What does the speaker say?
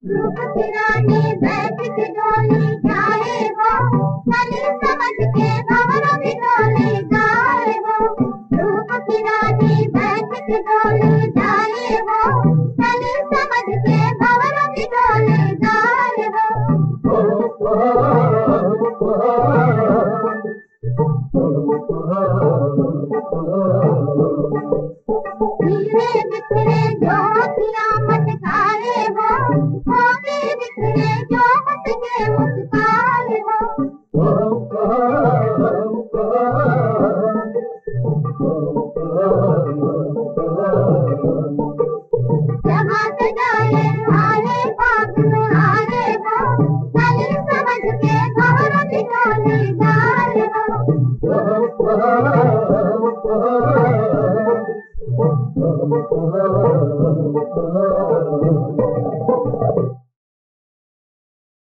रूप की रानी बैठ के डोली जाए हो, चली समझ के भंवर की डोली जाए हो। रूप की रानी बैठ के डोली जाए हो, चली समझ के भंवर की डोली जाए हो।